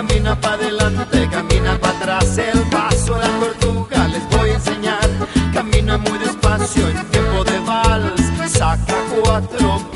Camina para adelante, camina para atrás, el paso de la tortuga les voy a enseñar. Camina muy despacio en tiempo de vals, saca 4